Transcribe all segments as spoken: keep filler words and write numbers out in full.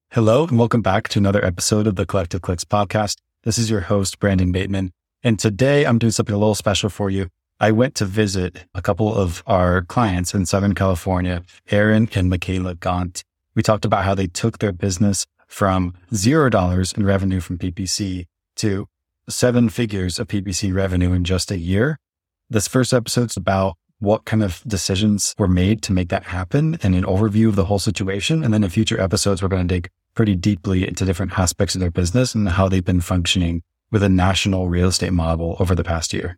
Hello, and welcome back to another episode of the Collective Clicks podcast. This is your host, Brandon Bateman. And today I'm doing something a little special for you. I went to visit a couple of our clients in Southern California, Aaron and Michaela Gaunt. We talked about how they took their business from zero dollars in revenue from P P C to seven figures of P P C revenue in just a year. This first episode's about what kind of decisions were made to make that happen and an overview of the whole situation. And then in future episodes, we're going to dig pretty deeply into different aspects of their business and how they've been functioning with a national real estate model over the past year.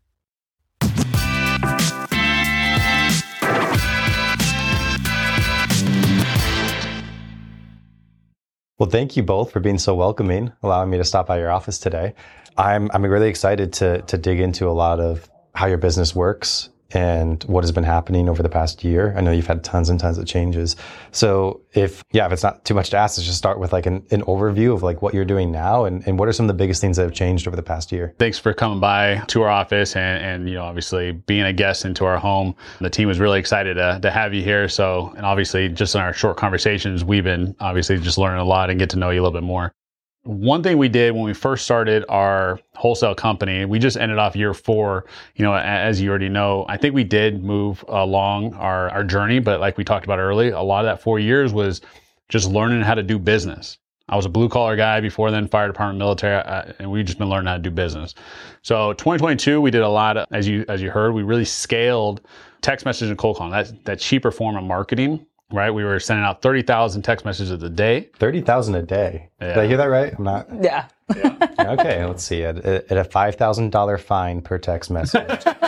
Well, thank you both for being so welcoming, allowing me to stop by your office today. I'm I'm really excited to to dig into a lot of how your business works and what has been happening over the past year. I know you've had tons and tons of changes. So if, yeah, if it's not too much to ask, let's just start with like an, an overview of like what you're doing now and, and what are some of the biggest things that have changed over the past year? Thanks for coming by to our office and, and you know, obviously being a guest into our home. The team was really excited to, to have you here. So, and obviously just in our short conversations, we've been obviously just learning a lot and get to know you a little bit more. One thing we did when we first started our wholesale company, we just ended off year four, you know, as you already know, I think we did move along our, our journey, but like we talked about earlier, a lot of that four years was just learning how to do business. I was a blue collar guy before then, fire department, military, uh, and we've just been learning how to do business. So twenty twenty-two, we did a lot of, as you, as you heard, we really scaled text message and cold calling, that, that cheaper form of marketing. Right, we were sending out thirty thousand text messages a day. thirty thousand a day. Yeah. Did I hear that right? I'm not. Yeah. yeah. Okay, let's see. At, at a five thousand dollars fine per text message.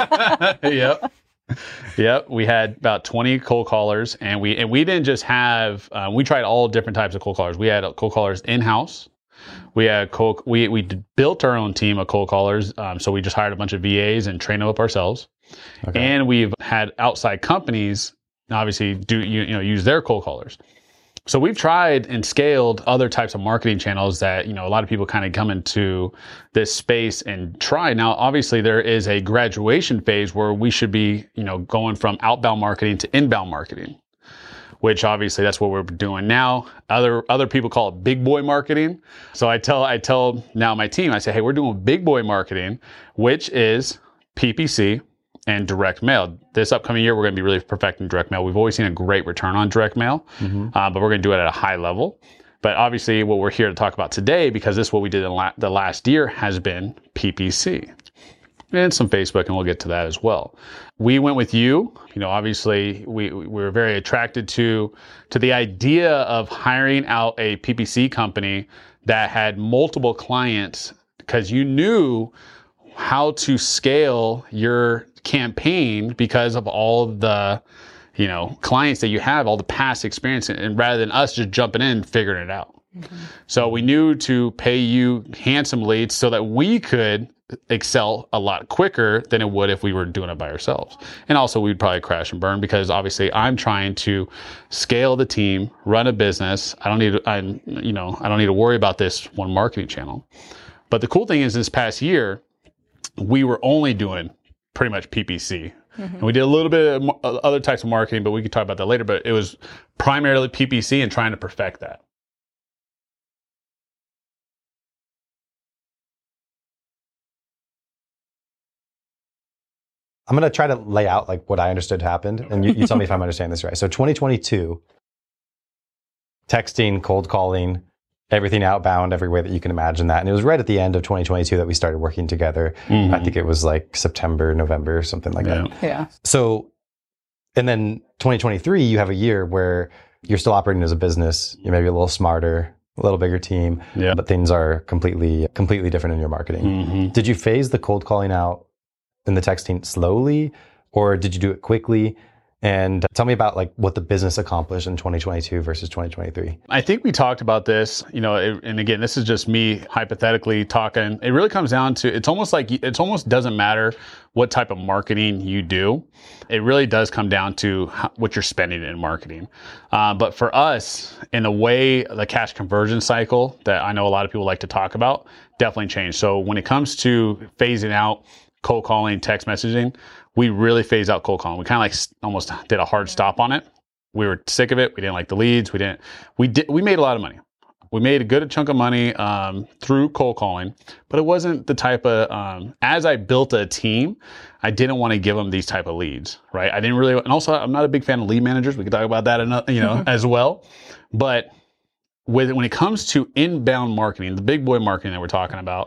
Yep. Yep. We had about twenty cold callers, and we and we didn't just have. Uh, we tried all different types of cold callers. We had cold callers in house. We had cold. We we built our own team of cold callers. Um, so we just hired a bunch of V As and trained them up ourselves. Okay. And we've had outside companies. Obviously, do you, you know use their cold callers. So we've tried and scaled other types of marketing channels that you know a lot of people kind of come into this space and try. Now, obviously, there is a graduation phase where we should be you know going from outbound marketing to inbound marketing, which obviously that's what we're doing now. Other other people call it big boy marketing. So I tell I tell now my team, I say, hey, we're doing big boy marketing, which is P P C. And direct mail. This upcoming year, we're going to be really perfecting direct mail. We've always seen a great return on direct mail, mm-hmm. uh, but we're going to do it at a high level. But obviously, what we're here to talk about today, because this is what we did in la- the last year, has been P P C and some Facebook, and we'll get to that as well. We went with you. You know, obviously, we we were very attracted to to the idea of hiring out a P P C company that had multiple clients, because you knew how to scale your campaign because of all the, you know, clients that you have, all the past experience, and rather than us just jumping in and figuring it out. Mm-hmm. So we knew to pay you handsomely so that we could excel a lot quicker than it would if we were doing it by ourselves. And also we'd probably crash and burn because obviously I'm trying to scale the team, run a business. I don't need to, I'm, you know, I don't need to worry about this one marketing channel. But the cool thing is this past year, we were only doing pretty much P P C. Mm-hmm. And we did a little bit of other types of marketing, but we could talk about that later. But it was primarily P P C and trying to perfect that. I'm going to try to lay out like what I understood happened. And you, you tell me if I'm understanding this right. So twenty twenty-two, texting, cold calling, everything outbound, every way that you can imagine that. And it was right at the end of twenty twenty-two that we started working together. Mm-hmm. I think it was like September, November, something like yeah. that. Yeah. So, and then twenty twenty-three, you have a year where you're still operating as a business. You're maybe a little smarter, a little bigger team, yeah. but things are completely, completely different in your marketing. Mm-hmm. Did you phase the cold calling out and the texting slowly, or did you do it quickly? And tell me about like what the business accomplished in twenty twenty-two versus twenty twenty-three. I think we talked about this, you know, it, and again, this is just me hypothetically talking. It really comes down to, it's almost like, it's almost doesn't matter what type of marketing you do. It really does come down to how, what you're spending in marketing. Uh, but for us, in a way, the cash conversion cycle that I know a lot of people like to talk about definitely changed. So when it comes to phasing out cold calling, text messaging, we really phased out cold calling. We kind of like almost did a hard stop on it. We were sick of it. We didn't like the leads. We didn't, we did, we made a lot of money. we made a good chunk of money um, through cold calling, but it wasn't the type of, um, as I built a team, I didn't want to give them these type of leads, right? I didn't really, and also I'm not a big fan of lead managers. We could talk about that, in, you know, as well. But with when it comes to inbound marketing, the big boy marketing that we're talking about,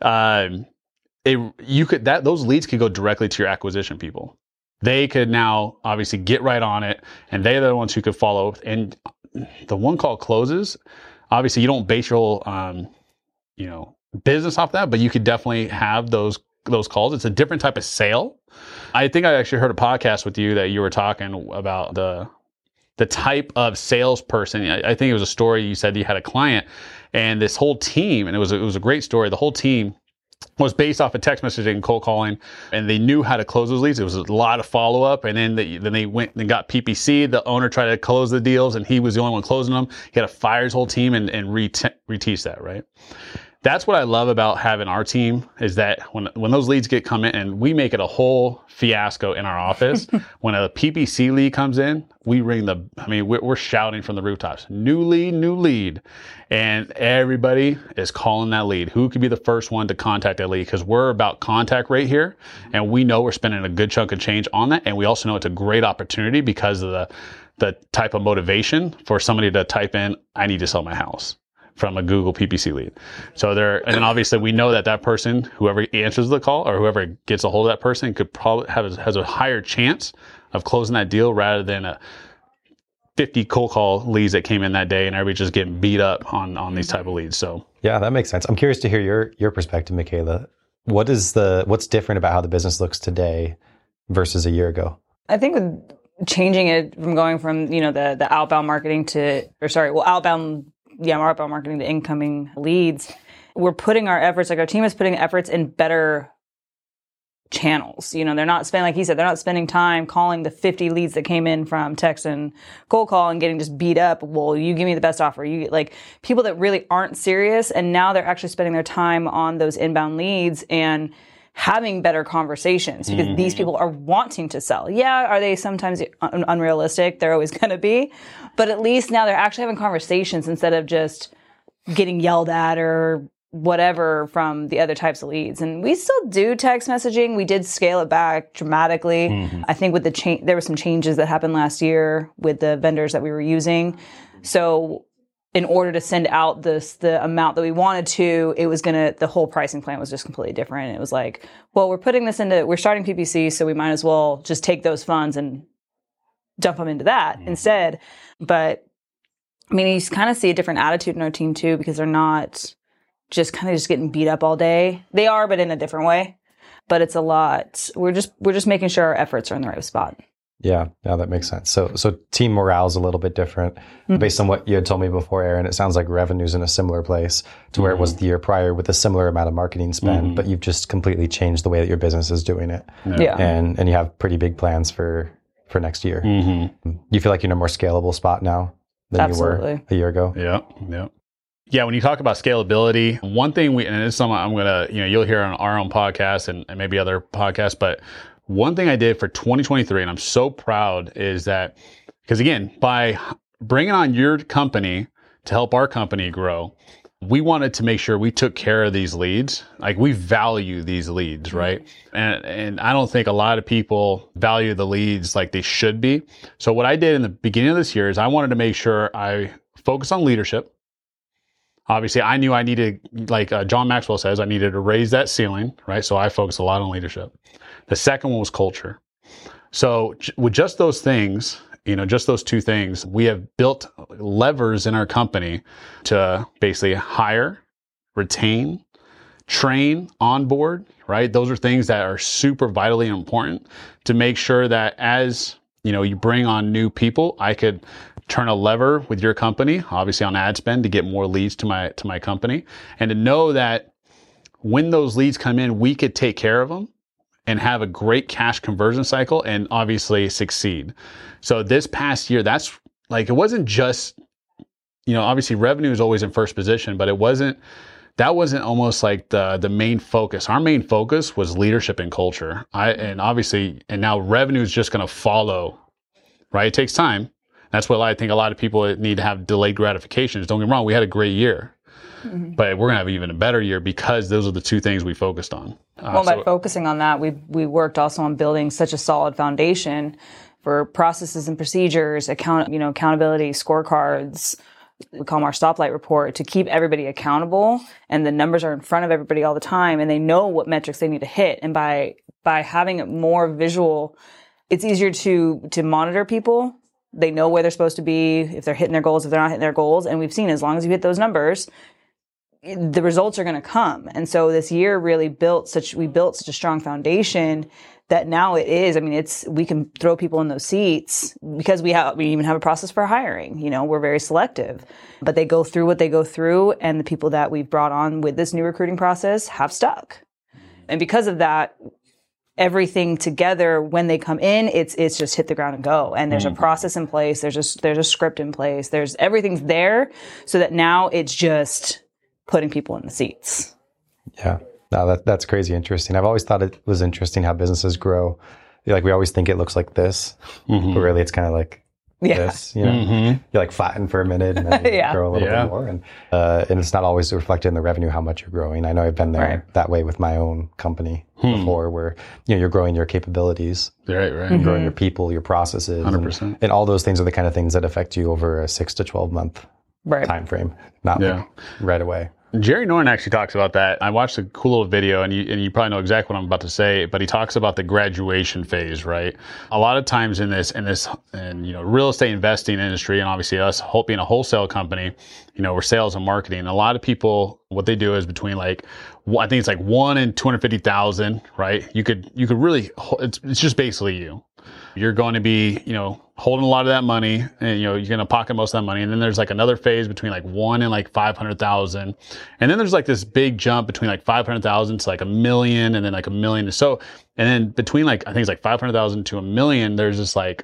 um, it, you could that those leads could go directly to your acquisition people. They could now obviously get right on it, and they're the ones who could follow. And the one call closes. Obviously, you don't base your um, you know, business off that, but you could definitely have those those calls. It's a different type of sale. I think I actually heard a podcast with you that you were talking about the the type of salesperson. I, I think it was a story you said you had a client, and this whole team, and it was it was a great story. The whole team was based off of text messaging and cold calling, and they knew how to close those leads. It was a lot of follow up, and then they, then they went and got P P C. The owner tried to close the deals, and he was the only one closing them. He had to fire his whole team and, and rete- reteach that, right? That's what I love about having our team, is that when when those leads get come in, and we make it a whole fiasco in our office. When a P P C lead comes in, we ring the, I mean, we're, we're shouting from the rooftops, new lead, new lead. And everybody is calling that lead. Who could be the first one to contact that lead? Because we're about contact rate here, and we know we're spending a good chunk of change on that. And we also know it's a great opportunity because of the the type of motivation for somebody to type in, I need to sell my house, from a Google P P C lead. So there, and then obviously we know that that person, whoever answers the call or whoever gets a hold of that person, could probably have has a higher chance of closing that deal rather than a fifty cold call leads that came in that day and everybody just getting beat up on on these type of leads. So yeah, that makes sense. I'm curious to hear your your perspective, Michaela. What is the what's different about how the business looks today versus a year ago? I think with changing it from going from, you know, the the outbound marketing to, or sorry, well, outbound, yeah, outbound marketing to incoming leads, we're putting our efforts, like our team is putting efforts in better channels. You know, they're not spending, like he said, they're not spending time calling the fifty leads that came in from text and cold call and getting just beat up. Well, you give me the best offer. You like people that really aren't serious, and now they're actually spending their time on those inbound leads and having better conversations because mm-hmm. these people are wanting to sell. Yeah, are they sometimes un- unrealistic? They're always going to be, but at least now they're actually having conversations instead of just getting yelled at or whatever from the other types of leads. And we still do text messaging. We did scale it back dramatically. Mm-hmm. I think with the change, there were some changes that happened last year with the vendors that we were using. So in order to send out this, the amount that we wanted to, it was going to, the whole pricing plan was just completely different. It was like, well, we're putting this into, we're starting P P C, so we might as well just take those funds and dump them into that mm-hmm. instead. But I mean, you kind of see a different attitude in our team too, because they're not just kind of just getting beat up all day. They are, but in a different way. But it's a lot. We're just, we're just making sure our efforts are in the right spot. Yeah, yeah, that makes sense. So, so team morale is a little bit different. Mm-hmm. Based on what you had told me before, Aaron, it sounds like revenue's in a similar place to where mm-hmm. it was the year prior with a similar amount of marketing spend, mm-hmm. but you've just completely changed the way that your business is doing it. Yeah. yeah. And and you have pretty big plans for, for next year. Mm-hmm. You feel like you're in a more scalable spot now than Absolutely. you were a year ago? Yeah, yeah. Yeah, when you talk about scalability, one thing we, and it's something I'm going to, you know, you'll hear on our own podcast and, and maybe other podcasts, but one thing I did for twenty twenty-three, and I'm so proud, is that, because again, by bringing on your company to help our company grow, we wanted to make sure we took care of these leads. Like, we value these leads, right? And and I don't think a lot of people value the leads like they should be. So what I did in the beginning of this year is I wanted to make sure I focus on leadership. Obviously, I knew I needed, like uh, John Maxwell says, I needed to raise that ceiling, right? So I focused a lot on leadership. The second one was culture. So j- with just those things, you know, just those two things, we have built levers in our company to basically hire, retain, train, onboard, right? Those are things that are super vitally important to make sure that as, you know, you bring on new people, I could turn a lever with your company, obviously on ad spend, to get more leads to my to my company, and to know that when those leads come in, we could take care of them and have a great cash conversion cycle and obviously succeed. So this past year, that's like, it wasn't just, you know, obviously revenue is always in first position, but it wasn't, that wasn't almost like the the main focus. Our main focus was leadership and culture. I and obviously, and now revenue is just going to follow, right? It takes time. That's what I think a lot of people need to have delayed gratifications. Don't get me wrong, we had a great year, mm-hmm. but we're going to have even a better year because those are the two things we focused on. Uh, well, by so, focusing on that, we we worked also on building such a solid foundation for processes and procedures, account, you know, accountability, scorecards. We call them our stoplight report, to keep everybody accountable, and the numbers are in front of everybody all the time, and they know what metrics they need to hit. And by by having it more visual, it's easier to to monitor people. They know where they're supposed to be, if they're hitting their goals, if they're not hitting their goals. And we've seen as long as you hit those numbers, the results are going to come. And so this year really built such, we built such a strong foundation that now it is, I mean, it's, we can throw people in those seats because we have, we even have a process for hiring. You know, we're very selective, but they go through what they go through, and the people that we've brought on with this new recruiting process have stuck. And because of that, everything together, when they come in, it's, it's just hit the ground and go. And there's mm-hmm. a process in place. There's a, there's a script in place. There's everything's there so that now it's just putting people in the seats. Yeah. No, that, that's crazy interesting. I've always thought it was interesting how businesses grow. Like, we always think it looks like this, mm-hmm. but really it's kind of like yeah. this, you know, mm-hmm. you like flatten for a minute and then yeah. grow a little yeah. bit more. And, uh, and it's not always reflected in the revenue, how much you're growing. I know I've been there right. that way with my own company hmm. before, where, you know, you're growing your capabilities, right, right. Mm-hmm. growing your people, your processes, one hundred percent. And, and all those things are the kind of things that affect you over a six to twelve month right. time frame, not yeah. like right away. Jerry Norton actually talks about that. I watched a cool little video, and you, and you probably know exactly what I'm about to say, but he talks about the graduation phase, right? A lot of times in this, in this, and you know, real estate investing industry, and obviously us being a wholesale company, you know, we're sales and marketing. A lot of people, what they do is between like, I think it's like one and two hundred fifty thousand, right? You could, you could really, it's, it's just basically you. You're going to be, you know, holding a lot of that money, and, you know, you're going to pocket most of that money. And then there's like another phase between like one and like five hundred thousand. And then there's like this big jump between like five hundred thousand to like a million, and then like a million or so. And then between like, I think it's like five hundred thousand to a million, there's this like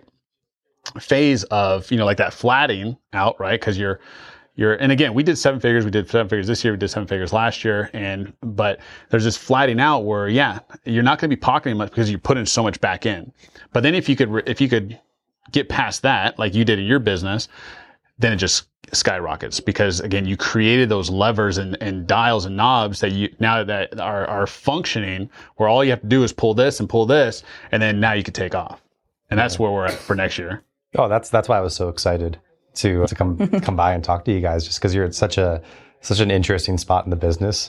phase of, you know, like that flattening out, right? Cause you're, You're, and again, we did seven figures. We did seven figures this year. We did seven figures last year. And, but there's this flattening out where, yeah, you're not going to be pocketing much because you put in so much back in. But then if you could, if you could get past that, like you did in your business, then it just skyrockets, because again, you created those levers and, and dials and knobs that you now that are, are functioning, where all you have to do is pull this and pull this, and then now you can take off. And that's where we're at for next year. Oh, that's, that's why I was so excited to to come come by and talk to you guys, just because you're at such a such an interesting spot in the business,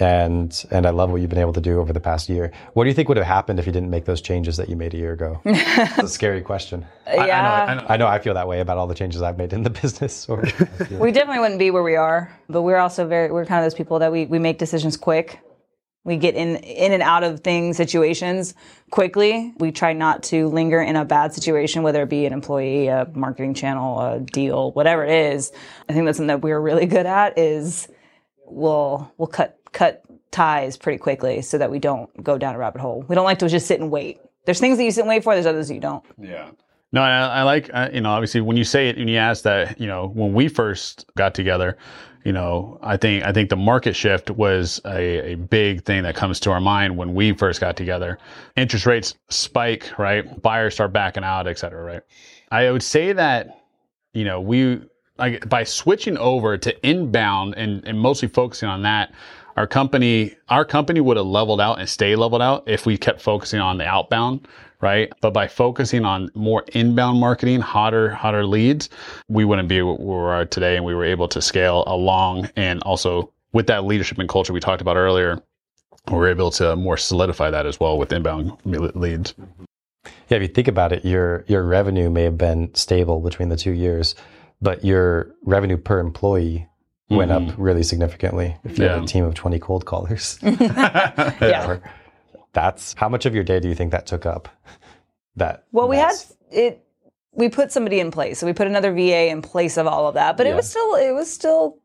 and and I love what you've been able to do over the past year. What do you think would have happened if you didn't make those changes that you made a year ago? It's a scary question. Yeah, I, I, know, I, know, I know I feel that way about all the changes I've made in the business. Or, we definitely wouldn't be where we are, but we're also very we're kind of those people that we we make decisions quick. We get in in and out of things, situations quickly. We try not to linger in a bad situation, whether it be an employee, a marketing channel, a deal, whatever it is. I think that's something that we're really good at, is we'll we'll cut cut ties pretty quickly so that we don't go down a rabbit hole. We don't like to just sit and wait. There's things that you sit and wait for. There's others that you don't. Yeah. No, I, I like, uh, you know, obviously when you say it and you ask that, you know, when we first got together, you know, I think I think the market shift was a, a big thing that comes to our mind when we first got together. Interest rates spike, right? Buyers start backing out, et cetera, right? I would say that, you know, we, like, by switching over to inbound and, and mostly focusing on that, our company, our company would have leveled out and stay leveled out if we kept focusing on the outbound, right? But by focusing on more inbound marketing, hotter, hotter leads, we wouldn't be where we are today, and we were able to scale along. And also with that leadership and culture we talked about earlier, we're able to more solidify that as well with inbound leads. Yeah, if you think about it, your your revenue may have been stable between the two years, but your revenue per employee went mm-hmm. up really significantly if you yeah. had a team of twenty cold callers. Yeah. That's, how much of your day do you think that took up? That Well, we mess? had it, we put somebody in place. So we put another V A in place of all of that, but yeah. it was still, it was still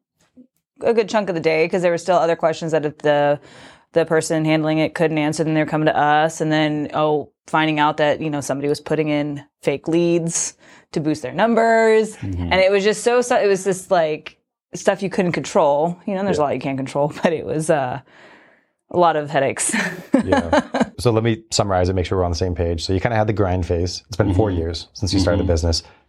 a good chunk of the day, because there were still other questions that if the, the person handling it couldn't answer, then they were coming to us. And then, oh, finding out that, you know, somebody was putting in fake leads to boost their numbers. Mm-hmm. And it was just so, so, it was just like stuff you couldn't control. You know, there's yeah. a lot you can't control, but it was, uh, a lot of headaches. Yeah. So let me summarize it, make sure we're on the same page. So you kind of had the grind phase. It's been mm-hmm. four years since you started mm-hmm. the business.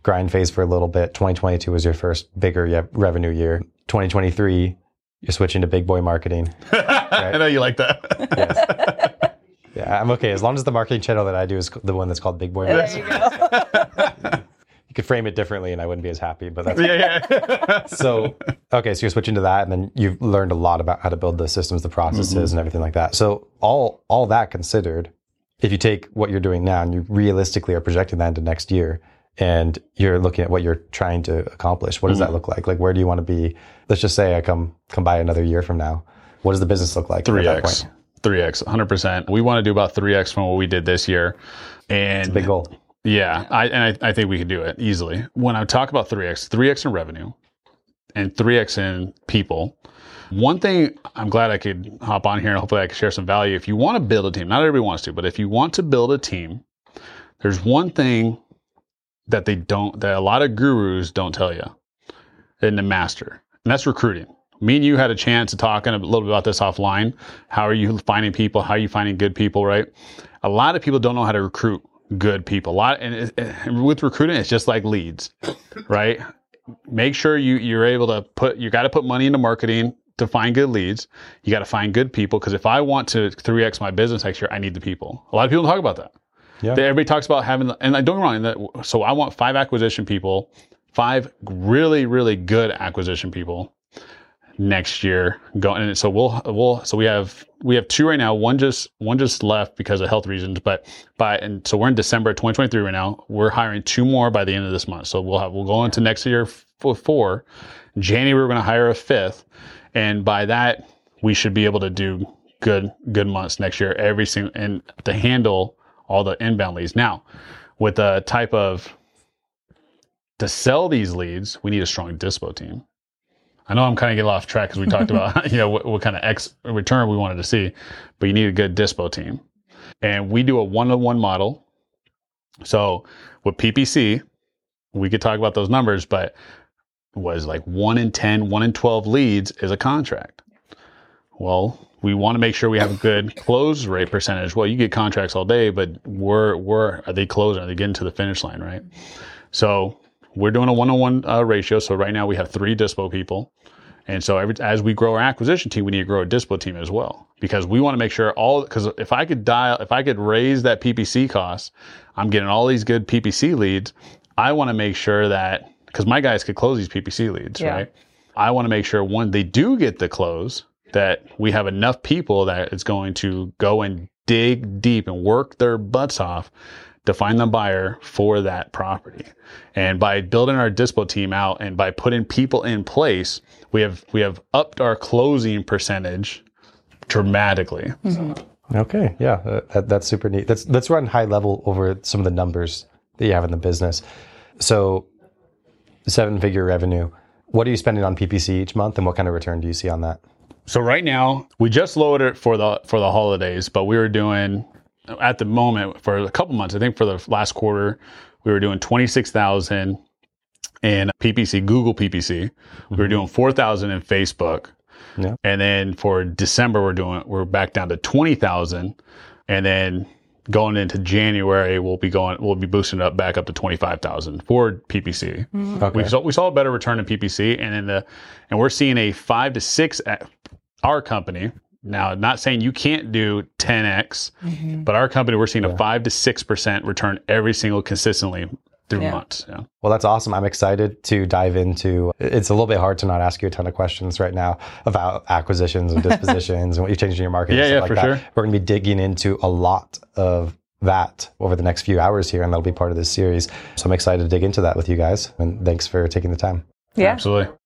grind phase for a little bit. twenty twenty-two was your first bigger yeah, revenue year. twenty twenty-three, you're switching to big boy marketing. Right? I know you like that. Yes. Yeah, I'm okay. As long as the marketing channel that I do is the one that's called Big Boy Marketing. There you go. You could frame it differently and I wouldn't be as happy, but that's yeah, yeah. So, okay, so you're switching to that and then you've learned a lot about how to build the systems, the processes mm-hmm. and everything like that. So all all that considered, if you take what you're doing now and you realistically are projecting that into next year and you're looking at what you're trying to accomplish, what does mm-hmm. that look like? Like, where do you want to be? Let's just say I come come by another year from now. What does the business look like? three X. three X, one hundred percent. We want to do about three X from what we did this year. And it's a big goal. Yeah, I, and I, I think we could do it easily. When I talk about three X, three X in revenue and three X in people, one thing I'm glad I could hop on here and hopefully I can share some value. If you want to build a team, not everybody wants to, but if you want to build a team, there's one thing that they don't, that a lot of gurus don't tell you in the master, and that's recruiting. Me and you had a chance to talk a little bit about this offline. How are you finding people? How are you finding good people, right? A lot of people don't know how to recruit good people. A lot, and, it, and with recruiting, it's just like leads, right? Make sure you, you're able to put, you got to put money into marketing to find good leads. You got to find good people. Because if I want to three X my business next year, I need the people. A lot of people don't talk about that. Yeah. Everybody talks about having, the, and I don't get me wrong, that, so I want five acquisition people, five really, really good acquisition people next year going. And so we'll, we'll, so we have, we have two right now. One just, one just left because of health reasons, but by, and so we're in December twenty twenty-three right now. We're hiring two more by the end of this month. So we'll have, we'll go into next year for four. January, we're going to hire a fifth. And by that, we should be able to do good, good months next year, every single, and to handle all the inbound leads. Now, with the type of, to sell these leads, we need a strong dispo team. I know I'm kind of getting off track because we talked about, you know, what, what kind of X return we wanted to see, but you need a good dispo team. And we do a one-on-one model. So with P P C, we could talk about those numbers, but was like one in ten, one in twelve leads is a contract. Well, we want to make sure we have a good close rate percentage. Well, you get contracts all day, but where, where are they closing? Are they getting to the finish line, right? So we're doing a one-on-one uh, ratio. So right now we have three dispo people. And so every, as we grow our acquisition team, we need to grow a dispo team as well, because we want to make sure all, because if I could dial, if I could raise that P P C cost, I'm getting all these good P P C leads. I want to make sure that, because my guys could close these P P C leads, yeah. right? I want to make sure when they do get the close, that we have enough people that it's going to go and dig deep and work their butts off to find the buyer for that property. And by building our dispo team out and by putting people in place, we have we have upped our closing percentage dramatically. Mm-hmm. Okay, yeah, uh, that, that's super neat. Let's let's run high level over some of the numbers that you have in the business. So, seven figure revenue. What are you spending on P P C each month, and what kind of return do you see on that? So right now, we just lowered it for the for the holidays, but we were doing, at the moment, for a couple months, I think for the last quarter, we were doing twenty-six thousand in P P C, Google P P C. Mm-hmm. We were doing four thousand in Facebook. Yeah. And then for December, we're doing, we're back down to twenty thousand. And then going into January, we'll be going, we'll be boosting it up back up to twenty-five thousand for P P C. Mm-hmm. Okay. We saw, we saw a better return in P P C, and in the, and we're seeing a five to six, our company, now not saying you can't do ten X, mm-hmm. but our company, we're seeing yeah. a five to six percent return every single consistently through yeah. months. Yeah. Well, that's awesome. I'm excited to dive into, it's a little bit hard to not ask you a ton of questions right now about acquisitions and dispositions and what you've changed in your market. Yeah, and stuff yeah, like for that. sure. We're going to be digging into a lot of that over the next few hours here, and that'll be part of this series. So I'm excited to dig into that with you guys. And thanks for taking the time. Yeah. Absolutely.